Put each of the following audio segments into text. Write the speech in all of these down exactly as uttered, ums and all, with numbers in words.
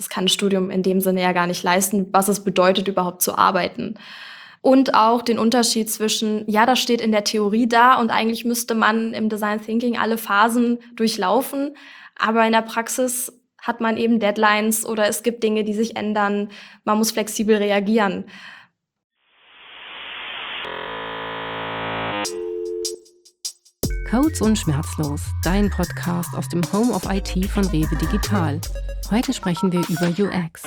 Das kann ein Studium in dem Sinne ja gar nicht leisten, was es bedeutet, überhaupt zu arbeiten. Und auch den Unterschied zwischen, ja, das steht in der Theorie da und eigentlich müsste man im Design Thinking alle Phasen durchlaufen, aber in der Praxis hat man eben Deadlines oder es gibt Dinge, die sich ändern. Man muss flexibel reagieren. Codes und Schmerzlos, dein Podcast aus dem Home of I T von Rewe Digital. Heute sprechen wir über U X.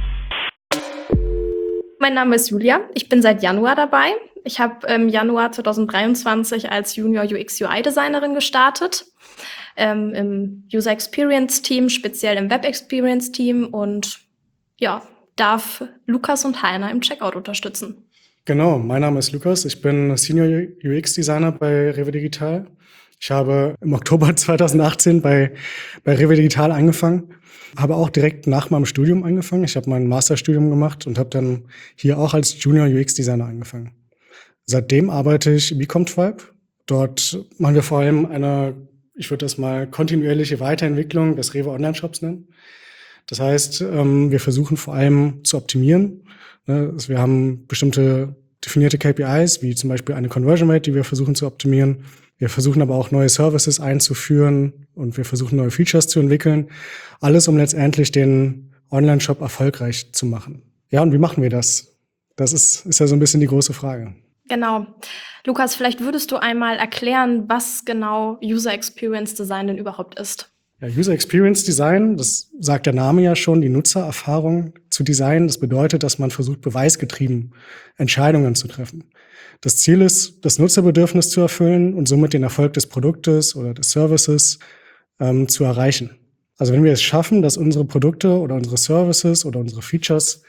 Mein Name ist Julia, ich bin seit Januar dabei. Ich habe im Januar zwanzig dreiundzwanzig als Junior U X U I-Designerin gestartet, ähm, im User Experience Team, speziell im Web Experience Team und ja, darf Lukas und Heiner im Checkout unterstützen. Genau, mein Name ist Lukas, ich bin Senior U X-Designer bei Rewe Digital. Ich habe im Oktober zwanzig achtzehn bei, bei Rewe Digital angefangen, habe auch direkt nach meinem Studium angefangen. Ich habe mein Masterstudium gemacht und habe dann hier auch als Junior U X-Designer angefangen. Seitdem arbeite ich wie Comtribe. Dort machen wir vor allem eine, ich würde das mal kontinuierliche Weiterentwicklung des Rewe Online-Shops nennen. Das heißt, wir versuchen vor allem zu optimieren. Wir haben bestimmte definierte K P Is, wie zum Beispiel eine Conversion Rate, die wir versuchen zu optimieren. Wir versuchen aber auch neue Services einzuführen und wir versuchen neue Features zu entwickeln. Alles, um letztendlich den Online-Shop erfolgreich zu machen. Ja, und wie machen wir das? Das ist, ist ja so ein bisschen die große Frage. Genau. Lukas, vielleicht würdest du einmal erklären, was genau User Experience Design denn überhaupt ist. Ja, User Experience Design, das sagt der Name ja schon, die Nutzererfahrung zu designen. Das bedeutet, dass man versucht, beweisgetrieben Entscheidungen zu treffen. Das Ziel ist, das Nutzerbedürfnis zu erfüllen und somit den Erfolg des Produktes oder des Services ähm, zu erreichen. Also wenn wir es schaffen, dass unsere Produkte oder unsere Services oder unsere Features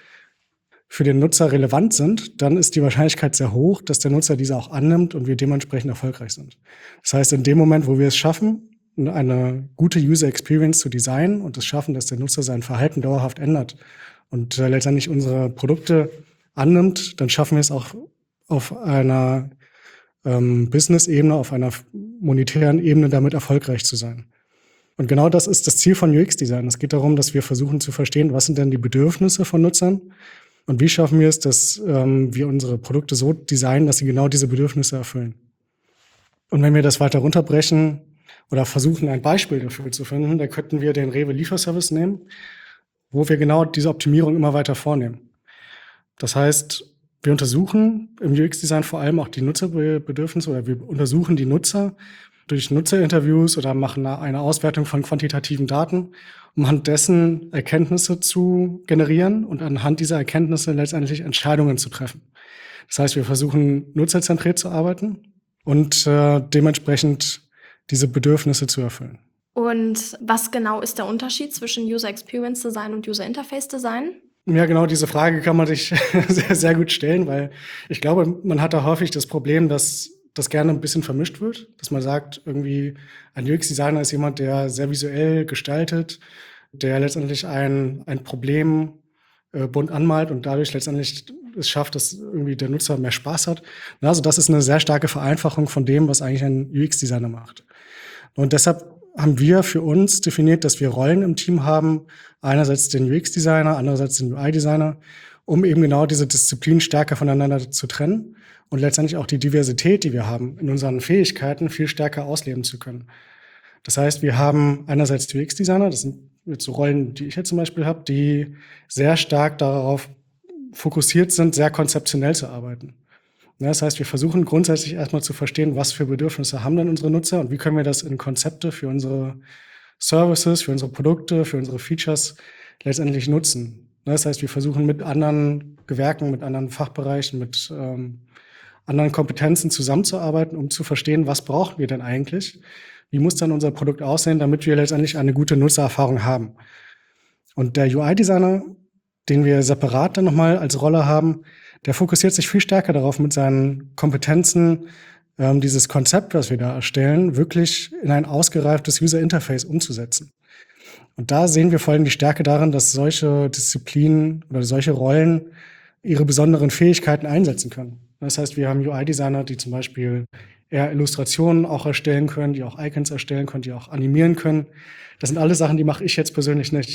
für den Nutzer relevant sind, dann ist die Wahrscheinlichkeit sehr hoch, dass der Nutzer diese auch annimmt und wir dementsprechend erfolgreich sind. Das heißt, in dem Moment, wo wir es schaffen, eine gute User Experience zu designen und es schaffen, dass der Nutzer sein Verhalten dauerhaft ändert und äh, letztendlich unsere Produkte annimmt, dann schaffen wir es auch auf einer ähm, Business-Ebene, auf einer monetären Ebene damit erfolgreich zu sein. Und genau das ist das Ziel von U X-Design. Es geht darum, dass wir versuchen zu verstehen, was sind denn die Bedürfnisse von Nutzern und wie schaffen wir es, dass ähm, wir unsere Produkte so designen, dass sie genau diese Bedürfnisse erfüllen. Und wenn wir das weiter runterbrechen oder versuchen, ein Beispiel dafür zu finden, da könnten wir den Rewe Lieferservice nehmen, wo wir genau diese Optimierung immer weiter vornehmen. Das heißt, wir untersuchen im U X-Design vor allem auch die Nutzerbedürfnisse oder wir untersuchen die Nutzer durch Nutzerinterviews oder machen eine Auswertung von quantitativen Daten, um anhand dessen Erkenntnisse zu generieren und anhand dieser Erkenntnisse letztendlich Entscheidungen zu treffen. Das heißt, wir versuchen nutzerzentriert zu arbeiten und äh, dementsprechend diese Bedürfnisse zu erfüllen. Und was genau ist der Unterschied zwischen User Experience Design und User Interface Design? Ja, genau, diese Frage kann man sich sehr, sehr gut stellen, weil ich glaube, man hat da häufig das Problem, dass das gerne ein bisschen vermischt wird, dass man sagt, irgendwie ein U X-Designer ist jemand, der sehr visuell gestaltet, der letztendlich ein, ein Problem äh, bunt anmalt und dadurch letztendlich es schafft, dass irgendwie der Nutzer mehr Spaß hat. Also das ist eine sehr starke Vereinfachung von dem, was eigentlich ein U X-Designer macht. Und deshalb haben wir für uns definiert, dass wir Rollen im Team haben, einerseits den U X-Designer, andererseits den U I-Designer, um eben genau diese Disziplinen stärker voneinander zu trennen und letztendlich auch die Diversität, die wir haben, in unseren Fähigkeiten viel stärker ausleben zu können. Das heißt, wir haben einerseits U X-Designer, das sind jetzt so Rollen, die ich jetzt zum Beispiel habe, die sehr stark darauf fokussiert sind, sehr konzeptionell zu arbeiten. Das heißt, wir versuchen grundsätzlich erstmal zu verstehen, was für Bedürfnisse haben denn unsere Nutzer und wie können wir das in Konzepte für unsere Services, für unsere Produkte, für unsere Features letztendlich nutzen. Das heißt, wir versuchen mit anderen Gewerken, mit anderen Fachbereichen, mit ähm, anderen Kompetenzen zusammenzuarbeiten, um zu verstehen, was brauchen wir denn eigentlich? Wie muss dann unser Produkt aussehen, damit wir letztendlich eine gute Nutzererfahrung haben? Und der U I-Designer, den wir separat dann nochmal als Rolle haben, der fokussiert sich viel stärker darauf, mit seinen Kompetenzen ähm, dieses Konzept, was wir da erstellen, wirklich in ein ausgereiftes User Interface umzusetzen. Und da sehen wir vor allem die Stärke darin, dass solche Disziplinen oder solche Rollen ihre besonderen Fähigkeiten einsetzen können. Das heißt, wir haben U I-Designer, die zum Beispiel eher Illustrationen auch erstellen können, die auch Icons erstellen können, die auch animieren können. Das sind alles Sachen, die mache ich jetzt persönlich nicht.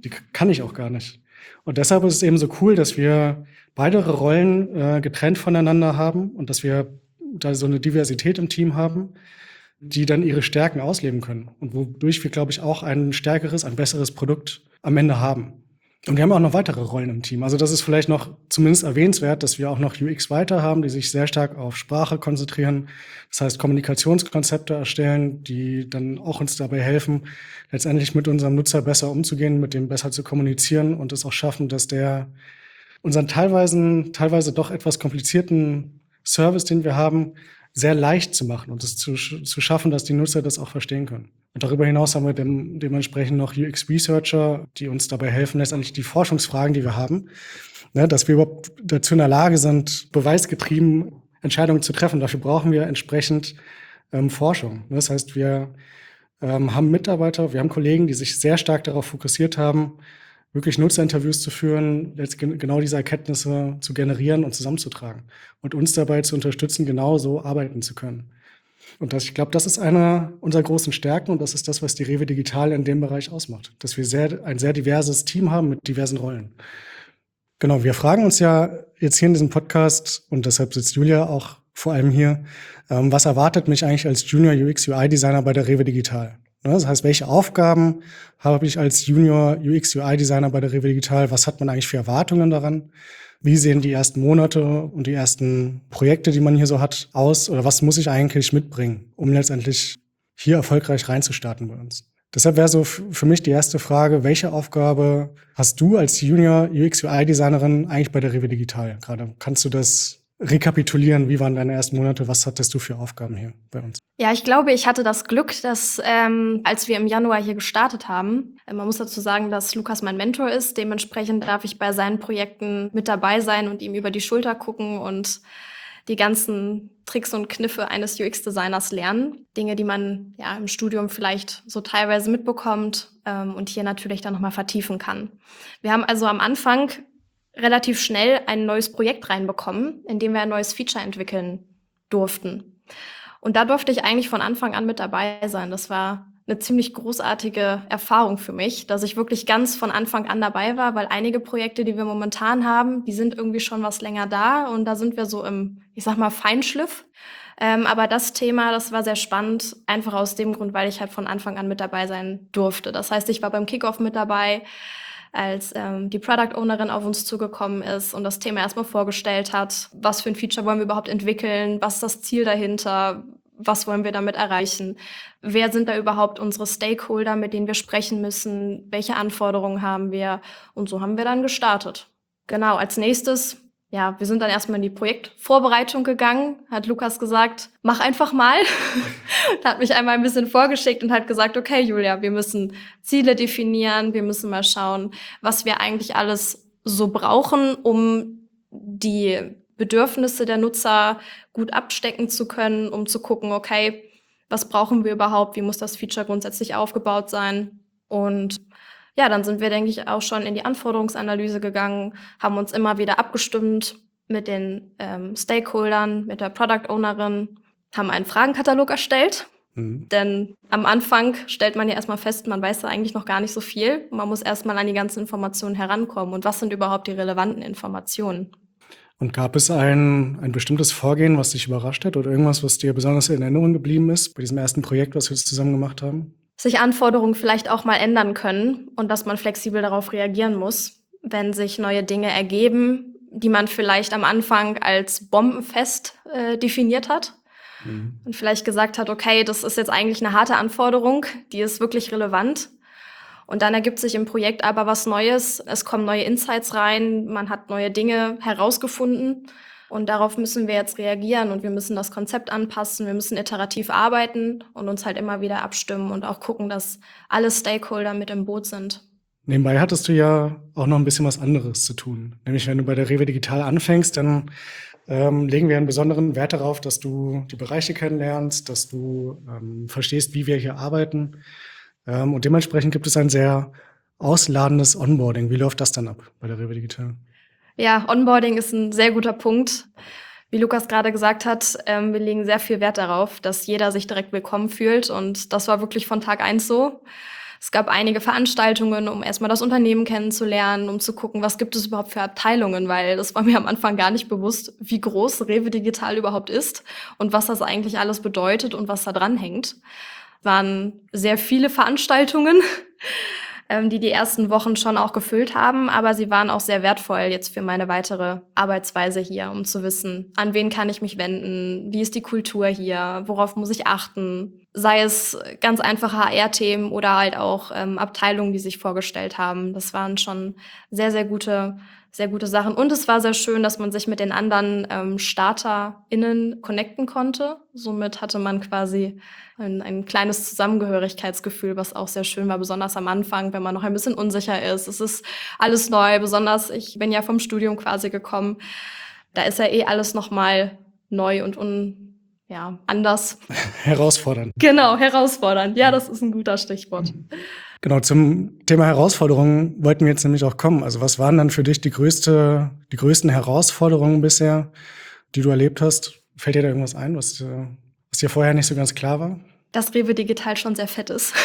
Die kann ich auch gar nicht. Und deshalb ist es eben so cool, dass wir beide Rollen äh, getrennt voneinander haben und dass wir da so eine Diversität im Team haben, die dann ihre Stärken ausleben können und wodurch wir, glaube ich, auch ein stärkeres, ein besseres Produkt am Ende haben. Und wir haben auch noch weitere Rollen im Team. Also das ist vielleicht noch zumindest erwähnenswert, dass wir auch noch U X-Writer haben, die sich sehr stark auf Sprache konzentrieren. Das heißt, Kommunikationskonzepte erstellen, die dann auch uns dabei helfen, letztendlich mit unserem Nutzer besser umzugehen, mit dem besser zu kommunizieren und es auch schaffen, dass der unseren teilweise, teilweise doch etwas komplizierten Service, den wir haben, sehr leicht zu machen und es zu, zu schaffen, dass die Nutzer das auch verstehen können. Und darüber hinaus haben wir dem, dementsprechend noch U X-Researcher, die uns dabei helfen, letztendlich die Forschungsfragen, die wir haben, ne, dass wir überhaupt dazu in der Lage sind, beweisgetrieben Entscheidungen zu treffen. Dafür brauchen wir entsprechend ähm, Forschung. Das heißt, wir ähm, haben Mitarbeiter, wir haben Kollegen, die sich sehr stark darauf fokussiert haben, wirklich Nutzerinterviews zu führen, jetzt genau diese Erkenntnisse zu generieren und zusammenzutragen und uns dabei zu unterstützen, genau so arbeiten zu können. Und das, ich glaube, das ist eine unserer großen Stärken und das ist das, was die Rewe Digital in dem Bereich ausmacht, dass wir sehr, ein sehr diverses Team haben mit diversen Rollen. Genau, wir fragen uns ja jetzt hier in diesem Podcast und deshalb sitzt Julia auch vor allem hier, ähm, was erwartet mich eigentlich als Junior U X U I-Designer bei der Rewe Digital? Das heißt, welche Aufgaben habe ich als Junior U X U I-Designer bei der Rewe Digital? Was hat man eigentlich für Erwartungen daran? Wie sehen die ersten Monate und die ersten Projekte, die man hier so hat, aus? Oder was muss ich eigentlich mitbringen, um letztendlich hier erfolgreich reinzustarten bei uns? Deshalb wäre so f- für mich die erste Frage, welche Aufgabe hast du als Junior U X U I-Designerin eigentlich bei der Rewe Digital gerade? Kannst du das rekapitulieren? Wie waren deine ersten Monate? Was hattest du für Aufgaben hier bei uns? Ja, ich glaube, ich hatte das Glück, dass ähm, als wir im Januar hier gestartet haben, äh, man muss dazu sagen, dass Lukas mein Mentor ist. Dementsprechend darf ich bei seinen Projekten mit dabei sein und ihm über die Schulter gucken und die ganzen Tricks und Kniffe eines U X-Designers lernen. Dinge, die man ja im Studium vielleicht so teilweise mitbekommt ähm, und hier natürlich dann nochmal vertiefen kann. Wir haben also am Anfang relativ schnell ein neues Projekt reinbekommen, in dem wir ein neues Feature entwickeln durften. Und da durfte ich eigentlich von Anfang an mit dabei sein. Das war eine ziemlich großartige Erfahrung für mich, dass ich wirklich ganz von Anfang an dabei war, weil einige Projekte, die wir momentan haben, die sind irgendwie schon was länger da und da sind wir so im, ich sag mal, Feinschliff. Ähm, aber das Thema, das war sehr spannend, einfach aus dem Grund, weil ich halt von Anfang an mit dabei sein durfte. Das heißt, ich war beim Kickoff mit dabei, als ähm, die Product Ownerin auf uns zugekommen ist und das Thema erstmal vorgestellt hat. Was für ein Feature wollen wir überhaupt entwickeln? Was ist das Ziel dahinter? Was wollen wir damit erreichen? Wer sind da überhaupt unsere Stakeholder, mit denen wir sprechen müssen? Welche Anforderungen haben wir? Und so haben wir dann gestartet. Genau, als nächstes, ja, wir sind dann erstmal in die Projektvorbereitung gegangen, hat Lukas gesagt, mach einfach mal. Er hat mich einmal ein bisschen vorgeschickt und hat gesagt, okay, Julia, wir müssen Ziele definieren, wir müssen mal schauen, was wir eigentlich alles so brauchen, um die Bedürfnisse der Nutzer gut abstecken zu können, um zu gucken, okay, was brauchen wir überhaupt, wie muss das Feature grundsätzlich aufgebaut sein? Und ja, dann sind wir, denke ich, auch schon in die Anforderungsanalyse gegangen, haben uns immer wieder abgestimmt mit den ähm, Stakeholdern, mit der Product Ownerin, haben einen Fragenkatalog erstellt. Mhm. Denn am Anfang stellt man ja erstmal fest, man weiß da eigentlich noch gar nicht so viel. Man muss erstmal an die ganzen Informationen herankommen. Und was sind überhaupt die relevanten Informationen? Und gab es ein, ein bestimmtes Vorgehen, was dich überrascht hat oder irgendwas, was dir besonders in Erinnerung geblieben ist bei diesem ersten Projekt, was wir jetzt zusammen gemacht haben? Sich Anforderungen vielleicht auch mal ändern können und dass man flexibel darauf reagieren muss, wenn sich neue Dinge ergeben, die man vielleicht am Anfang als bombenfest äh, definiert hat. Mhm. Und vielleicht gesagt hat, okay, das ist jetzt eigentlich eine harte Anforderung, die ist wirklich relevant. Und dann ergibt sich im Projekt aber was Neues, es kommen neue Insights rein, man hat neue Dinge herausgefunden und darauf müssen wir jetzt reagieren und wir müssen das Konzept anpassen, wir müssen iterativ arbeiten und uns halt immer wieder abstimmen und auch gucken, dass alle Stakeholder mit im Boot sind. Nebenbei hattest du ja auch noch ein bisschen was anderes zu tun. Nämlich wenn du bei der Rewe Digital anfängst, dann ähm, legen wir einen besonderen Wert darauf, dass du die Bereiche kennenlernst, dass du ähm, verstehst, wie wir hier arbeiten. Ähm, und dementsprechend gibt es ein sehr ausladendes Onboarding. Wie läuft das dann ab bei der Rewe Digital? Ja, Onboarding ist ein sehr guter Punkt. Wie Lukas gerade gesagt hat, ähm, wir legen sehr viel Wert darauf, dass jeder sich direkt willkommen fühlt. Und das war wirklich von Tag eins so. Es gab einige Veranstaltungen, um erstmal das Unternehmen kennenzulernen, um zu gucken, was gibt es überhaupt für Abteilungen, weil das war mir am Anfang gar nicht bewusst, wie groß Rewe Digital überhaupt ist und was das eigentlich alles bedeutet und was da dran hängt. Es waren sehr viele Veranstaltungen, ähm, die die ersten Wochen schon auch gefüllt haben, aber sie waren auch sehr wertvoll jetzt für meine weitere Arbeitsweise hier, um zu wissen, an wen kann ich mich wenden, wie ist die Kultur hier, worauf muss ich achten, sei es ganz einfache H R-Themen oder halt auch ähm, Abteilungen, die sich vorgestellt haben. Das waren schon sehr, sehr gute, sehr gute Sachen. Und es war sehr schön, dass man sich mit den anderen ähm, StarterInnen connecten konnte. Somit hatte man quasi ein, ein kleines Zusammengehörigkeitsgefühl, was auch sehr schön war, besonders am Anfang, wenn man noch ein bisschen unsicher ist. Es ist alles neu, besonders ich bin ja vom Studium quasi gekommen. Da ist ja eh alles nochmal neu und un ja, anders. Herausfordernd. Genau, herausfordernd. Ja, das ist ein guter Stichwort. Genau, zum Thema Herausforderungen wollten wir jetzt nämlich auch kommen. Also was waren dann für dich die größte, die größten Herausforderungen bisher, die du erlebt hast? Fällt dir da irgendwas ein, was, was dir vorher nicht so ganz klar war? Dass Rewe Digital schon sehr fett ist.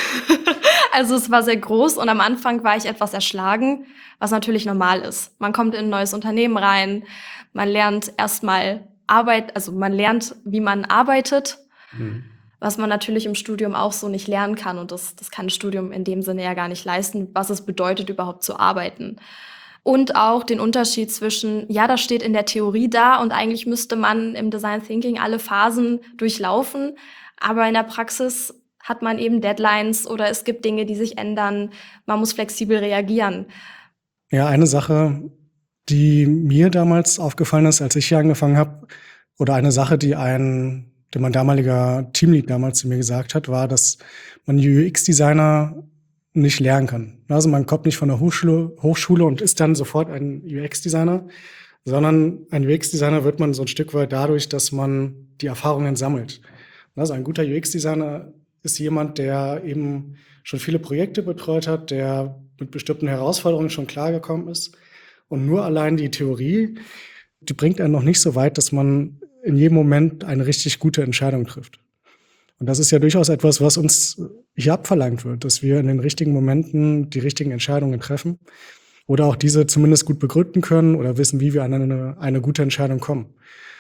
Also es war sehr groß und am Anfang war ich etwas erschlagen, was natürlich normal ist. Man kommt in ein neues Unternehmen rein, man lernt erstmal Arbeit, also man lernt, wie man arbeitet, mhm. was man natürlich im Studium auch so nicht lernen kann. Und das, das kann ein Studium in dem Sinne ja gar nicht leisten, was es bedeutet, überhaupt zu arbeiten. Und auch den Unterschied zwischen, ja, das steht in der Theorie da und eigentlich müsste man im Design Thinking alle Phasen durchlaufen. Aber in der Praxis hat man eben Deadlines oder es gibt Dinge, die sich ändern. Man muss flexibel reagieren. Ja, eine Sache, die mir damals aufgefallen ist, als ich hier angefangen habe, oder eine Sache, die ein, der mein damaliger Teamlead damals zu mir gesagt hat, war, dass man U X-Designer nicht lernen kann. Also man kommt nicht von der Hochschule, Hochschule und ist dann sofort ein U X-Designer, sondern ein U X-Designer wird man so ein Stück weit dadurch, dass man die Erfahrungen sammelt. Also ein guter U X-Designer ist jemand, der eben schon viele Projekte betreut hat, der mit bestimmten Herausforderungen schon klargekommen ist. Und nur allein die Theorie, die bringt einen noch nicht so weit, dass man in jedem Moment eine richtig gute Entscheidung trifft. Und das ist ja durchaus etwas, was uns hier abverlangt wird, dass wir in den richtigen Momenten die richtigen Entscheidungen treffen oder auch diese zumindest gut begründen können oder wissen, wie wir an eine, eine gute Entscheidung kommen.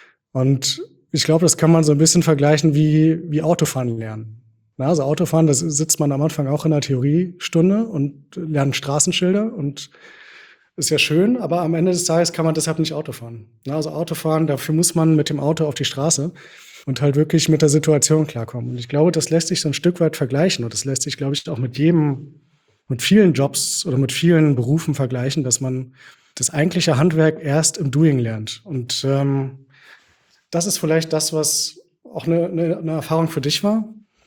Und ich glaube, das kann man so ein bisschen vergleichen wie, wie Autofahren lernen. Also Autofahren, da sitzt man am Anfang auch in der Theoriestunde und lernt Straßenschilder und ist ja schön, aber am Ende des Tages kann man deshalb nicht Auto fahren. Also Autofahren, dafür muss man mit dem Auto auf die Straße und halt wirklich mit der Situation klarkommen. Und ich glaube, das lässt sich so ein Stück weit vergleichen und das lässt sich, glaube ich, auch mit jedem, mit vielen Jobs oder mit vielen Berufen vergleichen, dass man das eigentliche Handwerk erst im Doing lernt. Und ähm, das ist vielleicht das, was auch eine, eine, eine Erfahrung für dich war.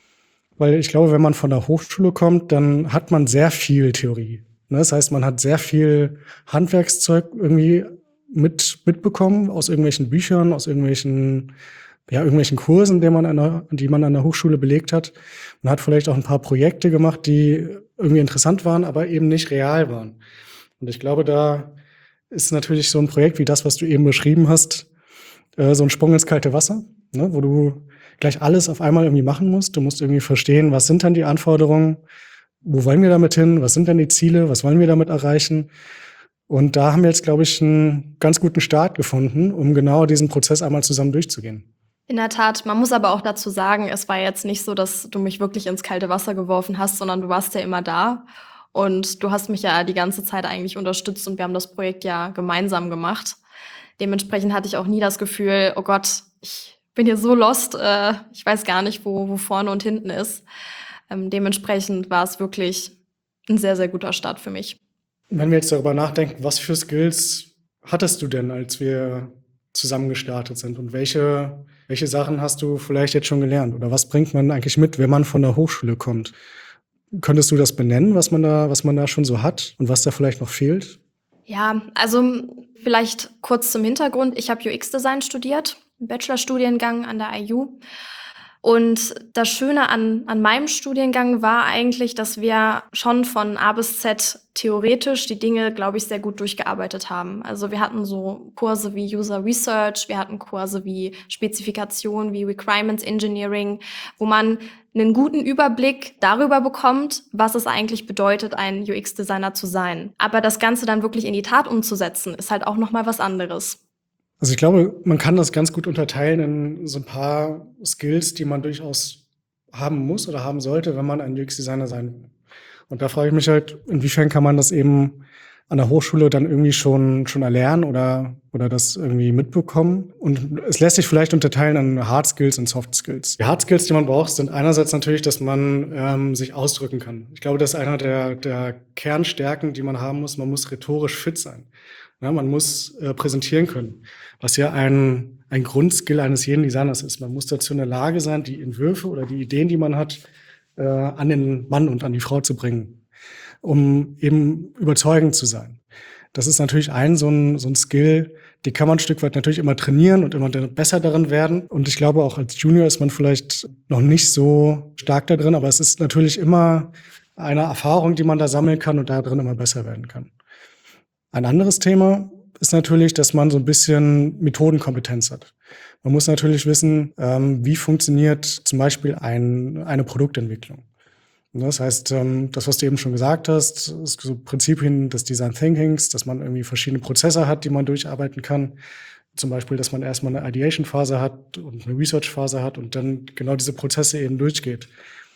Weil ich glaube, wenn man von der Hochschule kommt, dann hat man sehr viel Theorie. Das heißt, man hat sehr viel Handwerkszeug irgendwie mit, mitbekommen aus irgendwelchen Büchern, aus irgendwelchen, ja, irgendwelchen Kursen, die man, an der, die man an der Hochschule belegt hat. Man hat vielleicht auch ein paar Projekte gemacht, die irgendwie interessant waren, aber eben nicht real waren. Und ich glaube, da ist natürlich so ein Projekt wie das, was du eben beschrieben hast, äh, so ein Sprung ins kalte Wasser, ne, wo du gleich alles auf einmal irgendwie machen musst. Du musst irgendwie verstehen, was sind dann die Anforderungen, wo wollen wir damit hin, was sind denn die Ziele, was wollen wir damit erreichen. Und da haben wir jetzt, glaube ich, einen ganz guten Start gefunden, um genau diesen Prozess einmal zusammen durchzugehen. In der Tat, man muss aber auch dazu sagen, es war jetzt nicht so, dass du mich wirklich ins kalte Wasser geworfen hast, sondern du warst ja immer da. Und du hast mich ja die ganze Zeit eigentlich unterstützt und wir haben das Projekt ja gemeinsam gemacht. Dementsprechend hatte ich auch nie das Gefühl, oh Gott, ich bin hier so lost, äh, ich weiß gar nicht, wo, wo vorne und hinten ist. Ähm, dementsprechend war es wirklich ein sehr, sehr guter Start für mich. Wenn wir jetzt darüber nachdenken, was für Skills hattest du denn, als wir zusammen gestartet sind? Und welche, welche Sachen hast du vielleicht jetzt schon gelernt? Oder was bringt man eigentlich mit, wenn man von der Hochschule kommt? Könntest du das benennen, was man da, was man da schon so hat und was da vielleicht noch fehlt? Ja, also vielleicht kurz zum Hintergrund. Ich habe U X-Design studiert, einen Bachelorstudiengang an der I U. Und das Schöne an, an meinem Studiengang war eigentlich, dass wir schon von A bis Z theoretisch die Dinge, glaube ich, sehr gut durchgearbeitet haben. Also wir hatten so Kurse wie User Research, wir hatten Kurse wie Spezifikation, wie Requirements Engineering, wo man einen guten Überblick darüber bekommt, was es eigentlich bedeutet, ein U X-Designer zu sein. Aber das Ganze dann wirklich in die Tat umzusetzen, ist halt auch noch mal was anderes. Also ich glaube, man kann das ganz gut unterteilen in so ein paar Skills, die man durchaus haben muss oder haben sollte, wenn man ein U X-Designer sein will. Und da frage ich mich halt, inwiefern kann man das eben an der Hochschule dann irgendwie schon schon erlernen oder oder das irgendwie mitbekommen. Und es lässt sich vielleicht unterteilen in Hard Skills und Soft Skills. Die Hard Skills, die man braucht, sind einerseits natürlich, dass man ähm, sich ausdrücken kann. Ich glaube, das ist einer der der Kernstärken, die man haben muss. Man muss rhetorisch fit sein. Ja, man muss äh, präsentieren können, was ja ein ein Grundskill eines jeden Designers ist. Man muss dazu in der Lage sein, die Entwürfe oder die Ideen, die man hat, äh, an den Mann und an die Frau zu bringen, um eben überzeugend zu sein. Das ist natürlich ein so ein so ein Skill, die kann man ein Stück weit natürlich immer trainieren und immer besser darin werden. Und ich glaube, auch als Junior ist man vielleicht noch nicht so stark da drin, aber es ist natürlich immer eine Erfahrung, die man da sammeln kann und da drin immer besser werden kann. Ein anderes Thema ist natürlich, dass man so ein bisschen Methodenkompetenz hat. Man muss natürlich wissen, ähm, wie funktioniert zum Beispiel ein, eine Produktentwicklung. Das heißt, das, was du eben schon gesagt hast, ist so Prinzipien des Design Thinkings, dass man irgendwie verschiedene Prozesse hat, die man durcharbeiten kann. Zum Beispiel, dass man erstmal eine Ideation-Phase hat und eine Research-Phase hat und dann genau diese Prozesse eben durchgeht.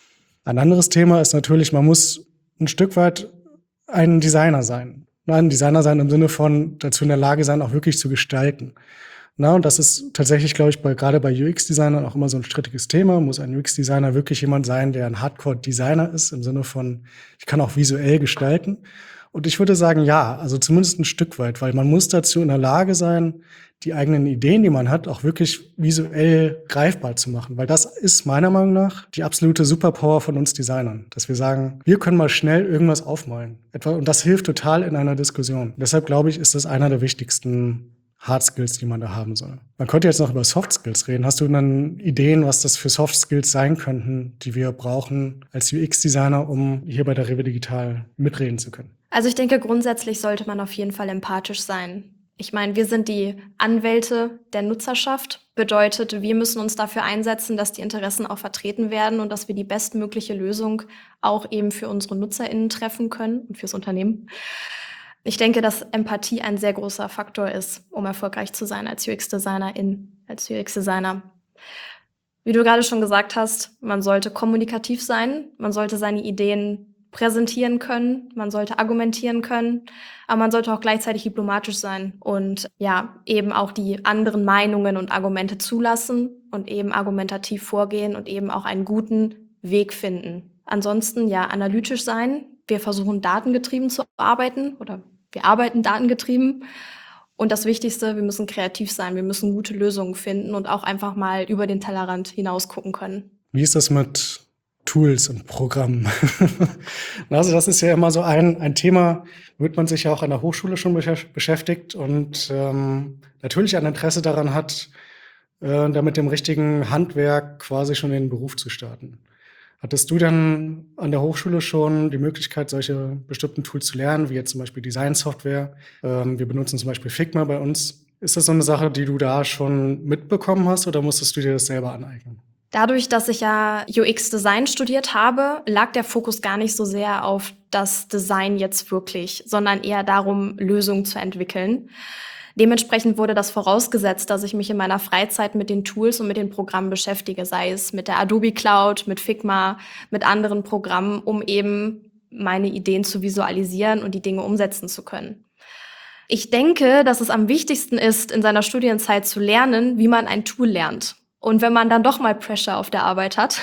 Ein anderes Thema ist natürlich, man muss ein Stück weit ein Designer sein. Ein Designer sein im Sinne von dazu in der Lage sein, auch wirklich zu gestalten. Na, und das ist tatsächlich, glaube ich, bei, gerade bei U X-Designern auch immer so ein strittiges Thema. Muss ein U X-Designer wirklich jemand sein, der ein Hardcore-Designer ist, im Sinne von, ich kann auch visuell gestalten. Und ich würde sagen, ja, also zumindest ein Stück weit, weil man muss dazu in der Lage sein, die eigenen Ideen, die man hat, auch wirklich visuell greifbar zu machen. Weil das ist meiner Meinung nach die absolute Superpower von uns Designern. Dass wir sagen, wir können mal schnell irgendwas aufmalen. Etwa, und das hilft total in einer Diskussion. Deshalb glaube ich, ist das einer der wichtigsten Hard Skills, die man da haben soll. Man könnte jetzt noch über Soft Skills reden. Hast du dann Ideen, was das für Soft Skills sein könnten, die wir brauchen als U X-Designer, um hier bei der Rewe Digital mitreden zu können? Also ich denke, grundsätzlich sollte man auf jeden Fall empathisch sein. Ich meine, wir sind die Anwälte der Nutzerschaft. Bedeutet, wir müssen uns dafür einsetzen, dass die Interessen auch vertreten werden und dass wir die bestmögliche Lösung auch eben für unsere NutzerInnen treffen können und fürs Unternehmen. Ich denke, dass Empathie ein sehr großer Faktor ist, um erfolgreich zu sein als U X-Designerin, als U X-Designer. Wie du gerade schon gesagt hast, man sollte kommunikativ sein, man sollte seine Ideen präsentieren können, man sollte argumentieren können, aber man sollte auch gleichzeitig diplomatisch sein und ja, eben auch die anderen Meinungen und Argumente zulassen und eben argumentativ vorgehen und eben auch einen guten Weg finden. Ansonsten ja, analytisch sein. Wir versuchen datengetrieben zu arbeiten oder wir arbeiten datengetrieben. Und das Wichtigste, wir müssen kreativ sein, wir müssen gute Lösungen finden und auch einfach mal über den Tellerrand hinaus gucken können. Wie ist das mit Tools und Programmen? Also das ist ja immer so ein, ein Thema, wird man sich ja auch an der Hochschule schon beschäftigt und ähm, natürlich ein Interesse daran hat, äh, da mit dem richtigen Handwerk quasi schon in den Beruf zu starten. Hattest du dann an der Hochschule schon die Möglichkeit, solche bestimmten Tools zu lernen, wie jetzt zum Beispiel Design-Software? Ähm, wir benutzen zum Beispiel Figma bei uns. Ist das so eine Sache, die du da schon mitbekommen hast oder musstest du dir das selber aneignen? Dadurch, dass ich ja U X-Design studiert habe, lag der Fokus gar nicht so sehr auf das Design jetzt wirklich, sondern eher darum, Lösungen zu entwickeln. Dementsprechend wurde das vorausgesetzt, dass ich mich in meiner Freizeit mit den Tools und mit den Programmen beschäftige, sei es mit der Adobe Cloud, mit Figma, mit anderen Programmen, um eben meine Ideen zu visualisieren und die Dinge umsetzen zu können. Ich denke, dass es am wichtigsten ist, in seiner Studienzeit zu lernen, wie man ein Tool lernt. Und wenn man dann doch mal Pressure auf der Arbeit hat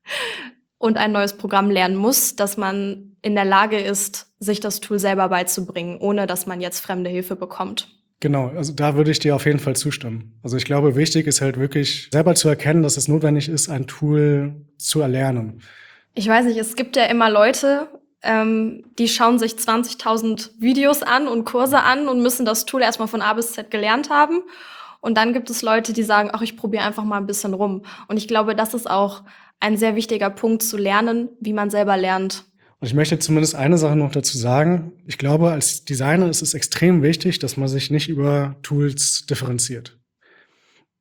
und ein neues Programm lernen muss, dass man in der Lage ist, sich das Tool selber beizubringen, ohne dass man jetzt fremde Hilfe bekommt. Genau, also da würde ich dir auf jeden Fall zustimmen. Also ich glaube, wichtig ist halt wirklich selber zu erkennen, dass es notwendig ist, ein Tool zu erlernen. Ich weiß nicht, es gibt ja immer Leute, ähm, die schauen sich zwanzigtausend Videos an und Kurse an und müssen das Tool erstmal von A bis Z gelernt haben. Und dann gibt es Leute, die sagen, ach, ich probiere einfach mal ein bisschen rum. Und ich glaube, das ist auch ein sehr wichtiger Punkt, zu lernen, wie man selber lernt. Und ich möchte zumindest eine Sache noch dazu sagen. Ich glaube, als Designer ist es extrem wichtig, dass man sich nicht über Tools differenziert.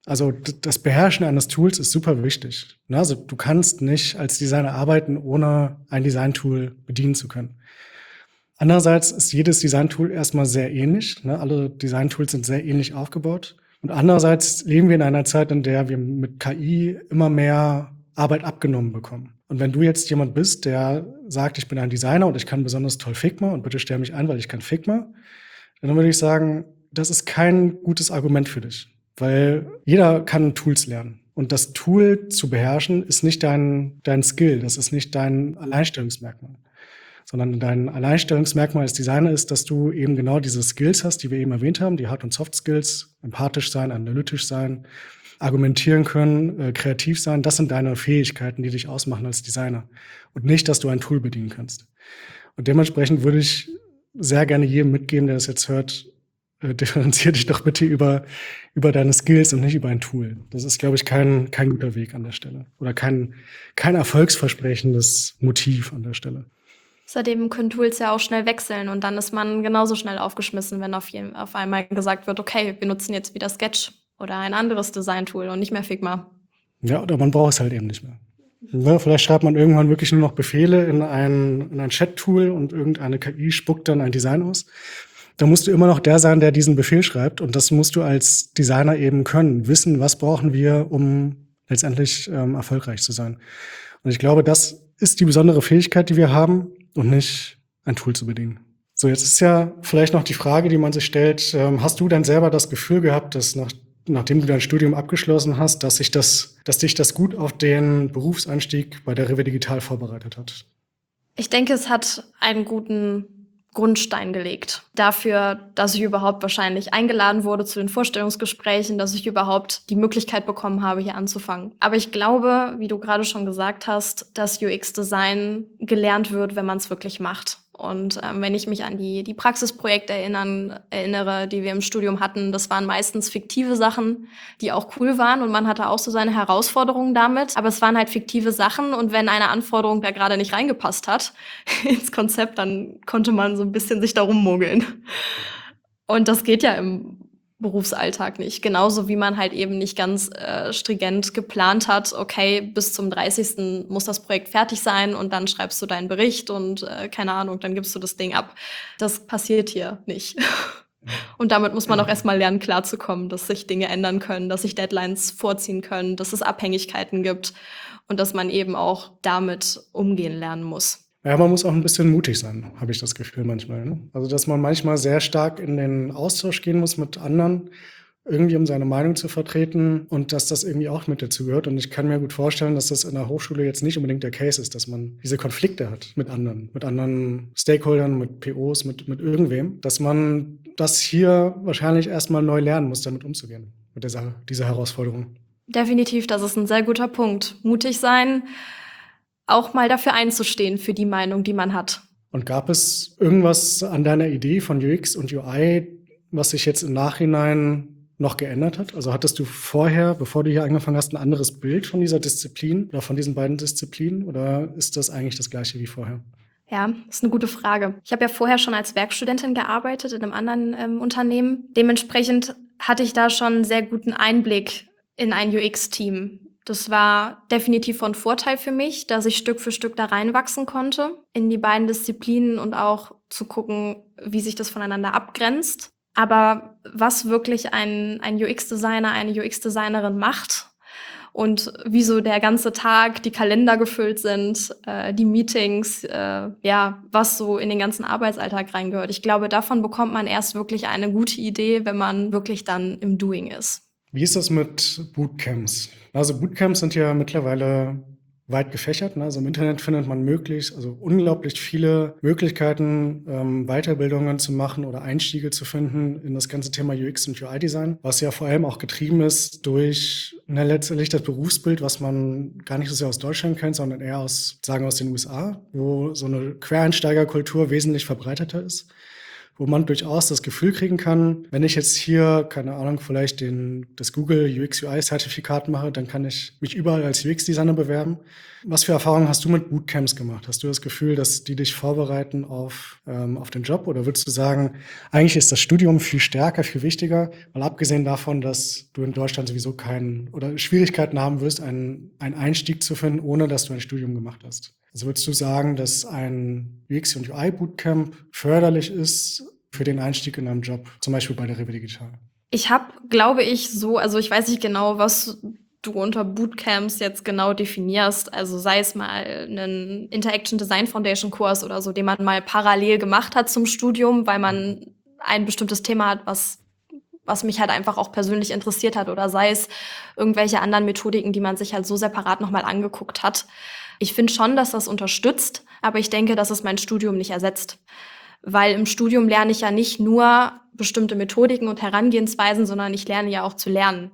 Also d- das Beherrschen eines Tools ist super wichtig. Ne? Also du kannst nicht als Designer arbeiten, ohne ein Designtool bedienen zu können. Andererseits ist jedes Designtool erstmal sehr ähnlich. Ne? Alle Designtools sind sehr ähnlich aufgebaut. Und andererseits leben wir in einer Zeit, in der wir mit K I immer mehr Arbeit abgenommen bekommen. Und wenn du jetzt jemand bist, der sagt, ich bin ein Designer und ich kann besonders toll Figma und bitte stell mich ein, weil ich kann Figma, dann würde ich sagen, das ist kein gutes Argument für dich. Weil jeder kann Tools lernen. Und das Tool zu beherrschen ist nicht dein, dein Skill, das ist nicht dein Alleinstellungsmerkmal. Sondern dein Alleinstellungsmerkmal als Designer ist, dass du eben genau diese Skills hast, die wir eben erwähnt haben, die Hard- und Soft-Skills, empathisch sein, analytisch sein, argumentieren können, äh, kreativ sein. Das sind deine Fähigkeiten, die dich ausmachen als Designer. Und nicht, dass du ein Tool bedienen kannst. Und dementsprechend würde ich sehr gerne jedem mitgeben, der das jetzt hört, äh, differenzier dich doch bitte über, über deine Skills und nicht über ein Tool. Das ist, glaube ich, kein, kein guter Weg an der Stelle. Oder kein, kein erfolgsversprechendes Motiv an der Stelle. Außerdem können Tools ja auch schnell wechseln und dann ist man genauso schnell aufgeschmissen, wenn auf, jeden, auf einmal gesagt wird, okay, wir nutzen jetzt wieder Sketch oder ein anderes Design-Tool und nicht mehr Figma. Ja, oder man braucht es halt eben nicht mehr. Ja, vielleicht schreibt man irgendwann wirklich nur noch Befehle in ein, in ein Chat-Tool und irgendeine K I spuckt dann ein Design aus. Da musst du immer noch der sein, der diesen Befehl schreibt. Und das musst du als Designer eben können. Wissen, was brauchen wir, um letztendlich ähm, erfolgreich zu sein. Und ich glaube, das ist die besondere Fähigkeit, die wir haben und nicht ein Tool zu bedienen. So, jetzt ist ja vielleicht noch die Frage, die man sich stellt, ähm, hast du denn selber das Gefühl gehabt, dass nach, nachdem du dein Studium abgeschlossen hast, dass sich das, dass dich das gut auf den Berufseinstieg bei der Rewe Digital vorbereitet hat? Ich denke, es hat einen guten Grundstein gelegt dafür, dass ich überhaupt wahrscheinlich eingeladen wurde zu den Vorstellungsgesprächen, dass ich überhaupt die Möglichkeit bekommen habe, hier anzufangen. Aber ich glaube, wie du gerade schon gesagt hast, dass U X-Design gelernt wird, wenn man es wirklich macht. Und ähm, wenn ich mich an die, die Praxisprojekte erinnern, erinnere, die wir im Studium hatten, das waren meistens fiktive Sachen, die auch cool waren und man hatte auch so seine Herausforderungen damit. Aber es waren halt fiktive Sachen und wenn eine Anforderung da gerade nicht reingepasst hat ins Konzept, dann konnte man so ein bisschen sich darum mogeln. Und das geht ja im Berufsalltag nicht. Genauso wie man halt eben nicht ganz äh, stringent geplant hat, okay, bis zum dreißigsten muss das Projekt fertig sein und dann schreibst du deinen Bericht und äh, keine Ahnung, dann gibst du das Ding ab. Das passiert hier nicht. Und damit muss man auch erstmal lernen, klarzukommen, dass sich Dinge ändern können, dass sich Deadlines vorziehen können, dass es Abhängigkeiten gibt und dass man eben auch damit umgehen lernen muss. Ja, man muss auch ein bisschen mutig sein, habe ich das Gefühl manchmal. Ne? Also, dass man manchmal sehr stark in den Austausch gehen muss mit anderen, irgendwie um seine Meinung zu vertreten und dass das irgendwie auch mit dazu gehört. Und ich kann mir gut vorstellen, dass das in der Hochschule jetzt nicht unbedingt der Case ist, dass man diese Konflikte hat mit anderen, mit anderen Stakeholdern, mit P Os, mit, mit irgendwem, dass man das hier wahrscheinlich erstmal neu lernen muss, damit umzugehen, mit dieser, dieser Herausforderung. Definitiv, das ist ein sehr guter Punkt. Mutig sein, auch mal dafür einzustehen, für die Meinung, die man hat. Und gab es irgendwas an deiner Idee von U X und U I, was sich jetzt im Nachhinein noch geändert hat? Also hattest du vorher, bevor du hier angefangen hast, ein anderes Bild von dieser Disziplin oder von diesen beiden Disziplinen? Oder ist das eigentlich das Gleiche wie vorher? Ja, das ist eine gute Frage. Ich habe ja vorher schon als Werkstudentin gearbeitet in einem anderen ähm, Unternehmen. Dementsprechend hatte ich da schon einen sehr guten Einblick in ein U X-Team. Das war definitiv von Vorteil für mich, dass ich Stück für Stück da reinwachsen konnte in die beiden Disziplinen und auch zu gucken, wie sich das voneinander abgrenzt. Aber was wirklich ein, ein U X-Designer, eine U X-Designerin macht und wie so der ganze Tag, die Kalender gefüllt sind, äh, die Meetings, äh, ja, was so in den ganzen Arbeitsalltag reingehört. Ich glaube, davon bekommt man erst wirklich eine gute Idee, wenn man wirklich dann im Doing ist. Wie ist das mit Bootcamps? Also Bootcamps sind ja mittlerweile weit gefächert. Ne? Also im Internet findet man möglichst, also unglaublich viele Möglichkeiten, ähm, Weiterbildungen zu machen oder Einstiege zu finden in das ganze Thema U X und U I-Design, was ja vor allem auch getrieben ist durch ne, letztendlich das Berufsbild, was man gar nicht so sehr aus Deutschland kennt, sondern eher aus, sagen aus den U S A, wo so eine Quereinsteigerkultur wesentlich verbreiteter ist. wo man durchaus das Gefühl kriegen kann, wenn ich jetzt hier, keine Ahnung, vielleicht den, das Google U X U I-Zertifikat mache, dann kann ich mich überall als U X-Designer bewerben. Was für Erfahrungen hast du mit Bootcamps gemacht? Hast du das Gefühl, dass die dich vorbereiten auf, ähm, auf den Job? Oder würdest du sagen, eigentlich ist das Studium viel stärker, viel wichtiger? Mal abgesehen davon, dass du in Deutschland sowieso keinen oder Schwierigkeiten haben wirst, einen, einen Einstieg zu finden, ohne dass du ein Studium gemacht hast. Also würdest du sagen, dass ein U X und U I-Bootcamp förderlich ist für den Einstieg in einen Job, zum Beispiel bei der Rewe Digital? Ich habe, glaube ich, so, also ich weiß nicht genau, was du unter Bootcamps jetzt genau definierst. Also sei es mal einen Interaction Design Foundation Kurs oder so, den man mal parallel gemacht hat zum Studium, weil man ein bestimmtes Thema hat, was was mich halt einfach auch persönlich interessiert hat, oder sei es irgendwelche anderen Methodiken, die man sich halt so separat nochmal angeguckt hat. Ich finde schon, dass das unterstützt, aber ich denke, dass es mein Studium nicht ersetzt. Weil im Studium lerne ich ja nicht nur bestimmte Methodiken und Herangehensweisen, sondern ich lerne ja auch zu lernen.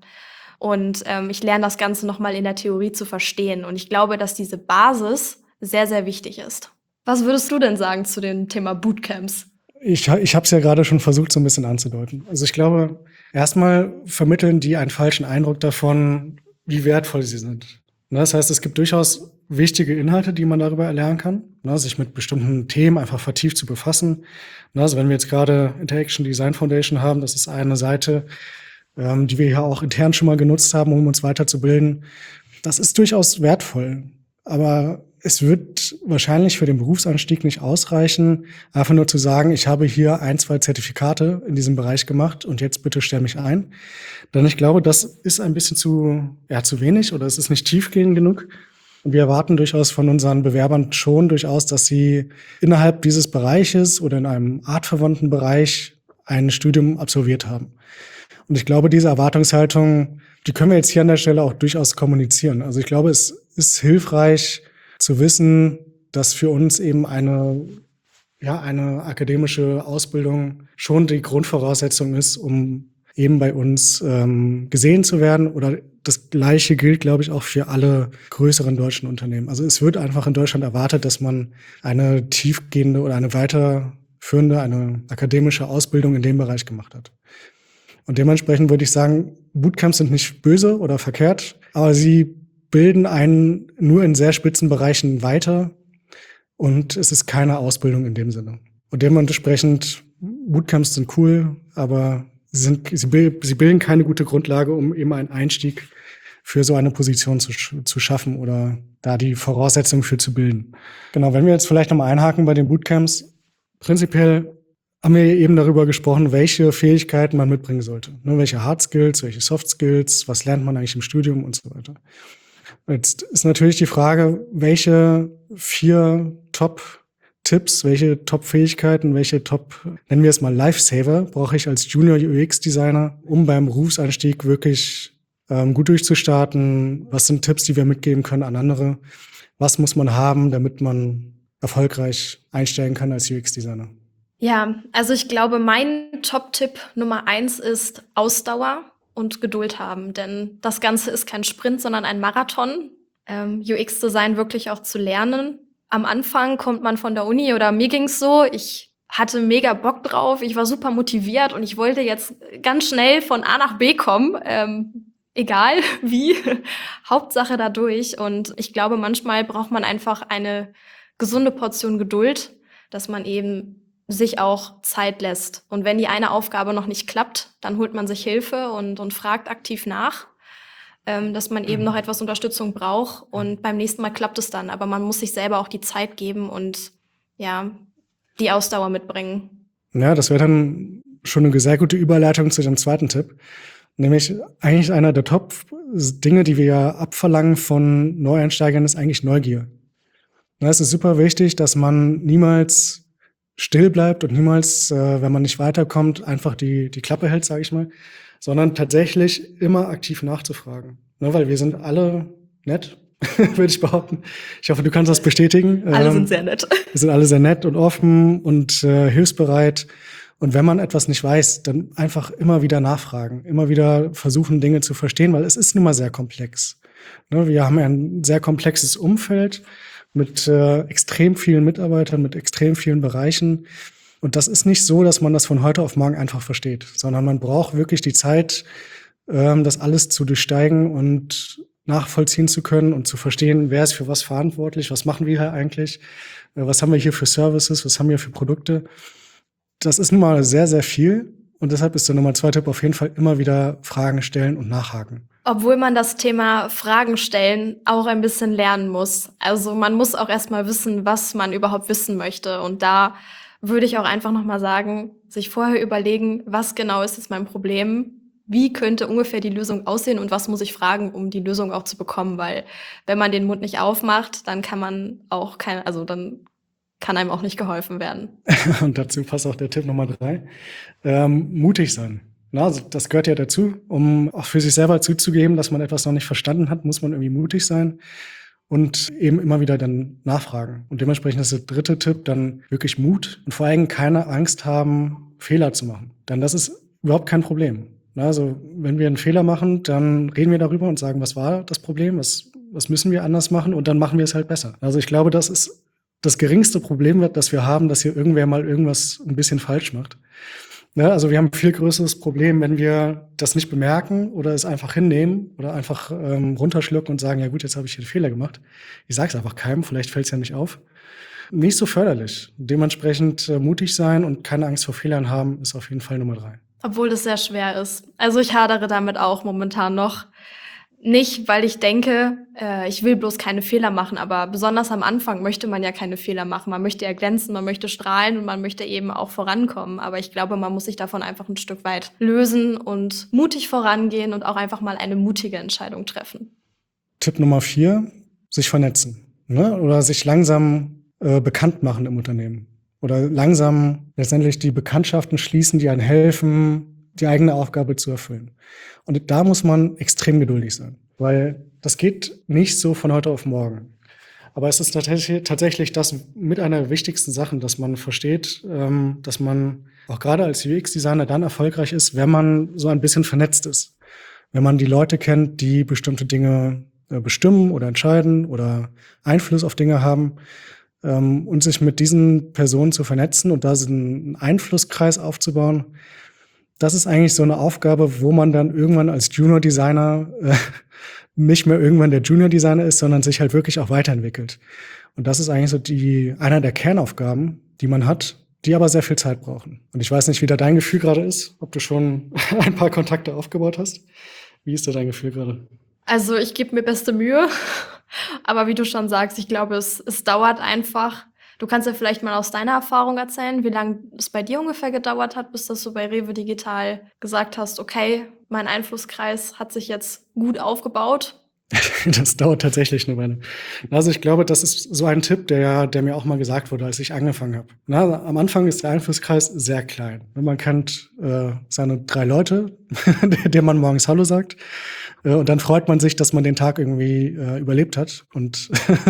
Und ähm, ich lerne das Ganze nochmal in der Theorie zu verstehen. Und ich glaube, dass diese Basis sehr, sehr wichtig ist. Was würdest du denn sagen zu dem Thema Bootcamps? Ich, ich habe es ja gerade schon versucht, so ein bisschen anzudeuten. Also ich glaube, erstmal vermitteln die einen falschen Eindruck davon, wie wertvoll sie sind. Das heißt, es gibt durchaus wichtige Inhalte, die man darüber erlernen kann, sich mit bestimmten Themen einfach vertieft zu befassen. Also wenn wir jetzt gerade Interaction Design Foundation haben, das ist eine Seite, die wir ja auch intern schon mal genutzt haben, um uns weiterzubilden. Das ist durchaus wertvoll, aber es wird wahrscheinlich für den Berufsanstieg nicht ausreichen, einfach nur zu sagen, ich habe hier ein, zwei Zertifikate in diesem Bereich gemacht und jetzt bitte stell mich ein. Denn ich glaube, das ist ein bisschen zu, ja, zu wenig oder es ist nicht tiefgehend genug. Und wir erwarten durchaus von unseren Bewerbern schon durchaus, dass sie innerhalb dieses Bereiches oder in einem artverwandten Bereich ein Studium absolviert haben. Und ich glaube, diese Erwartungshaltung, die können wir jetzt hier an der Stelle auch durchaus kommunizieren. Also ich glaube, es ist hilfreich zu wissen, dass für uns eben eine, ja, eine akademische Ausbildung schon die Grundvoraussetzung ist, um eben bei uns ähm, gesehen zu werden. Oder das Gleiche gilt, glaube ich, auch für alle größeren deutschen Unternehmen. Also es wird einfach in Deutschland erwartet, dass man eine tiefgehende oder eine weiterführende, eine akademische Ausbildung in dem Bereich gemacht hat. Und dementsprechend würde ich sagen, Bootcamps sind nicht böse oder verkehrt, aber sie bilden einen nur in sehr spitzen Bereichen weiter und es ist keine Ausbildung in dem Sinne. Und dementsprechend, Bootcamps sind cool, aber sie, sind, sie, sie bilden keine gute Grundlage, um eben einen Einstieg für so eine Position zu, zu schaffen oder da die Voraussetzungen für zu bilden. Genau, wenn wir jetzt vielleicht nochmal einhaken bei den Bootcamps, prinzipiell haben wir eben darüber gesprochen, welche Fähigkeiten man mitbringen sollte. Ne, welche Hard Skills, welche Soft Skills, was lernt man eigentlich im Studium und so weiter. Jetzt ist natürlich die Frage, welche vier Top-Tipps, welche Top-Fähigkeiten, welche Top, nennen wir es mal Lifesaver, brauche ich als Junior U X-Designer, um beim Berufseinstieg wirklich ähm, gut durchzustarten? Was sind Tipps, die wir mitgeben können an andere? Was muss man haben, damit man erfolgreich einsteigen kann als U X-Designer? Ja, also ich glaube, mein Top-Tipp Nummer eins ist Ausdauer und Geduld haben, denn das Ganze ist kein Sprint, sondern ein Marathon. Ähm, U X-Design wirklich auch zu lernen. Am Anfang kommt man von der Uni oder mir ging's so, ich hatte mega Bock drauf, ich war super motiviert und ich wollte jetzt ganz schnell von A nach B kommen, ähm, egal wie, Hauptsache dadurch. Und ich glaube, manchmal braucht man einfach eine gesunde Portion Geduld, dass man eben sich auch Zeit lässt. Und wenn die eine Aufgabe noch nicht klappt, dann holt man sich Hilfe und, und fragt aktiv nach, ähm, dass man eben noch etwas Unterstützung braucht. Und beim nächsten Mal klappt es dann. Aber man muss sich selber auch die Zeit geben und ja, die Ausdauer mitbringen. Ja, das wäre dann schon eine sehr gute Überleitung zu dem zweiten Tipp. Nämlich eigentlich einer der Top-Dinge, die wir ja abverlangen von Neueinsteigern, ist eigentlich Neugier. Ja, es ist super wichtig, dass man niemals still bleibt und niemals, äh, wenn man nicht weiterkommt, einfach die die Klappe hält, sage ich mal, sondern tatsächlich immer aktiv nachzufragen. Ne, weil wir sind alle nett, würde ich behaupten. Ich hoffe, du kannst das bestätigen. Alle ähm, sind sehr nett. Wir sind alle sehr nett und offen und äh, hilfsbereit. Und wenn man etwas nicht weiß, dann einfach immer wieder nachfragen, immer wieder versuchen, Dinge zu verstehen, weil es ist nun mal sehr komplex. Ne, wir haben ja ein sehr komplexes Umfeld mit äh, extrem vielen Mitarbeitern, mit extrem vielen Bereichen. Und das ist nicht so, dass man das von heute auf morgen einfach versteht, sondern man braucht wirklich die Zeit, ähm, das alles zu durchsteigen und nachvollziehen zu können und zu verstehen, wer ist für was verantwortlich, was machen wir hier eigentlich, äh, was haben wir hier für Services, was haben wir für Produkte. Das ist nun mal sehr, sehr viel und deshalb ist der Nummer zwei Tipp auf jeden Fall immer wieder Fragen stellen und nachhaken. Obwohl man das Thema Fragen stellen auch ein bisschen lernen muss. Also man muss auch erstmal wissen, was man überhaupt wissen möchte. Und da würde ich auch einfach nochmal sagen, sich vorher überlegen, was genau ist jetzt mein Problem? Wie könnte ungefähr die Lösung aussehen und was muss ich fragen, um die Lösung auch zu bekommen? Weil wenn man den Mund nicht aufmacht, dann kann man auch keine, also dann kann einem auch nicht geholfen werden. Und dazu passt auch der Tipp Nummer drei. Ähm, mutig sein. Na, also das gehört ja dazu, um auch für sich selber zuzugeben, dass man etwas noch nicht verstanden hat, muss man irgendwie mutig sein und eben immer wieder dann nachfragen. Und dementsprechend ist der dritte Tipp dann wirklich Mut und vor allem keine Angst haben, Fehler zu machen. Denn das ist überhaupt kein Problem. Na, also wenn wir einen Fehler machen, dann reden wir darüber und sagen, was war das Problem, was, was müssen wir anders machen und dann machen wir es halt besser. Also ich glaube, das ist das geringste Problem wird, das wir haben, dass hier irgendwer mal irgendwas ein bisschen falsch macht. Ja, also wir haben ein viel größeres Problem, wenn wir das nicht bemerken oder es einfach hinnehmen oder einfach ähm, runterschlucken und sagen, ja gut, jetzt habe ich hier einen Fehler gemacht. Ich sage es einfach keinem, vielleicht fällt es ja nicht auf. Nicht so förderlich. Dementsprechend äh, mutig sein und keine Angst vor Fehlern haben, ist auf jeden Fall Nummer drei. Obwohl das sehr schwer ist. Also ich hadere damit auch momentan noch. Nicht, weil ich denke, äh, ich will bloß keine Fehler machen, aber besonders am Anfang möchte man ja keine Fehler machen. Man möchte ja glänzen, man möchte strahlen und man möchte eben auch vorankommen. Aber ich glaube, man muss sich davon einfach ein Stück weit lösen und mutig vorangehen und auch einfach mal eine mutige Entscheidung treffen. Tipp Nummer vier, sich vernetzen, ne? Oder sich langsam äh, bekannt machen im Unternehmen. Oder langsam letztendlich die Bekanntschaften schließen, die einem helfen, die eigene Aufgabe zu erfüllen. Und da muss man extrem geduldig sein, weil das geht nicht so von heute auf morgen. Aber es ist tatsächlich, tatsächlich das mit einer der wichtigsten Sachen, dass man versteht, ähm, dass man auch gerade als U X-Designer dann erfolgreich ist, wenn man so ein bisschen vernetzt ist. Wenn man die Leute kennt, die bestimmte Dinge äh, bestimmen oder entscheiden oder Einfluss auf Dinge haben. Ähm, und sich mit diesen Personen zu vernetzen und da so einen Einflusskreis aufzubauen, das ist eigentlich so eine Aufgabe, wo man dann irgendwann als Junior-Designer äh, nicht mehr irgendwann der Junior-Designer ist, sondern sich halt wirklich auch weiterentwickelt. Und das ist eigentlich so die einer der Kernaufgaben, die man hat, die aber sehr viel Zeit brauchen. Und ich weiß nicht, wie da dein Gefühl gerade ist, ob du schon ein paar Kontakte aufgebaut hast. Wie ist da dein Gefühl gerade? Also ich gebe mir beste Mühe, aber wie du schon sagst, ich glaube, es, es dauert einfach. Du kannst ja vielleicht mal aus deiner Erfahrung erzählen, wie lange es bei dir ungefähr gedauert hat, bis dass du bei Rewe Digital gesagt hast, okay, mein Einflusskreis hat sich jetzt gut aufgebaut. Das dauert tatsächlich eine Weile. Also ich glaube, das ist so ein Tipp, der, der mir auch mal gesagt wurde, als ich angefangen habe. Na, am Anfang ist der Einflusskreis sehr klein. Man kennt äh, seine drei Leute, denen man morgens Hallo sagt. Äh, und dann freut man sich, dass man den Tag irgendwie äh, überlebt hat und,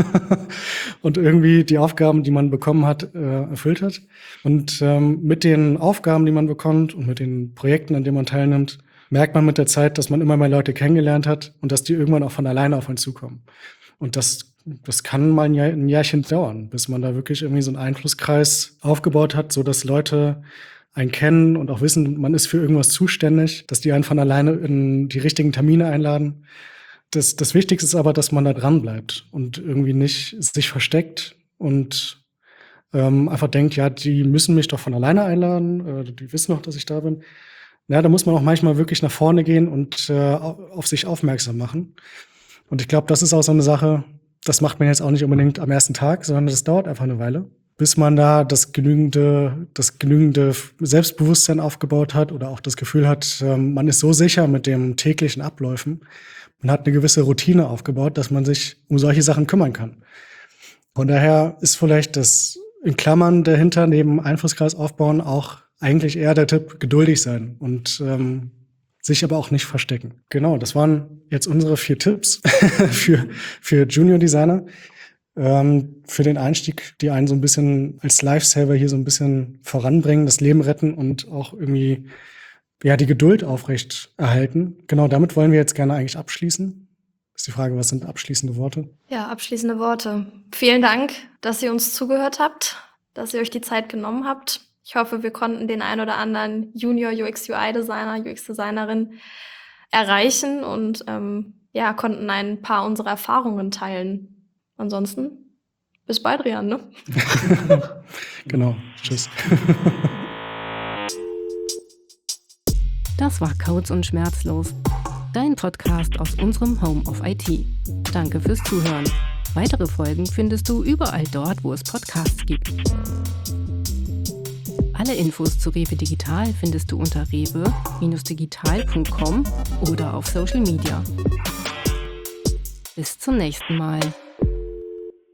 und irgendwie die Aufgaben, die man bekommen hat, äh, erfüllt hat. Und ähm, mit den Aufgaben, die man bekommt und mit den Projekten, an denen man teilnimmt, merkt man mit der Zeit, dass man immer mehr Leute kennengelernt hat und dass die irgendwann auch von alleine auf einen zukommen. Und das, das kann mal ein, Jahr, ein Jährchen dauern, bis man da wirklich irgendwie so einen Einflusskreis aufgebaut hat, so dass Leute einen kennen und auch wissen, man ist für irgendwas zuständig, dass die einen von alleine in die richtigen Termine einladen. Das, das Wichtigste ist aber, dass man da dran bleibt und irgendwie nicht sich versteckt und ähm, einfach denkt, ja, die müssen mich doch von alleine einladen, äh, die wissen doch, dass ich da bin. Ja, da muss man auch manchmal wirklich nach vorne gehen und äh, auf sich aufmerksam machen. Und ich glaube, das ist auch so eine Sache, das macht man jetzt auch nicht unbedingt am ersten Tag, sondern das dauert einfach eine Weile, bis man da das genügende, das genügende Selbstbewusstsein aufgebaut hat oder auch das Gefühl hat, ähm, man ist so sicher mit den täglichen Abläufen. Man hat eine gewisse Routine aufgebaut, dass man sich um solche Sachen kümmern kann. Von daher ist vielleicht das in Klammern dahinter neben Einflusskreis aufbauen auch eigentlich eher der Tipp, geduldig sein und ähm, sich aber auch nicht verstecken. Genau, das waren jetzt unsere vier Tipps für, für Junior-Designer, ähm, für den Einstieg, die einen so ein bisschen als Lifesaver hier so ein bisschen voranbringen, das Leben retten und auch irgendwie ja die Geduld aufrecht erhalten. Genau, damit wollen wir jetzt gerne eigentlich abschließen. Das ist die Frage, was sind abschließende Worte? Ja, abschließende Worte. Vielen Dank, dass ihr uns zugehört habt, dass ihr euch die Zeit genommen habt. Ich hoffe, wir konnten den ein oder anderen Junior U X U I-Designer, U X-Designerin erreichen und ähm, ja, konnten ein paar unserer Erfahrungen teilen. Ansonsten, bis bald, Rian, ne? Genau, tschüss. Das war Codes und Schmerzlos, dein Podcast aus unserem Home of I T. Danke fürs Zuhören. Weitere Folgen findest du überall dort, wo es Podcasts gibt. Alle Infos zu Rewe Digital findest du unter rewe Digital punkt com oder auf Social Media. Bis zum nächsten Mal.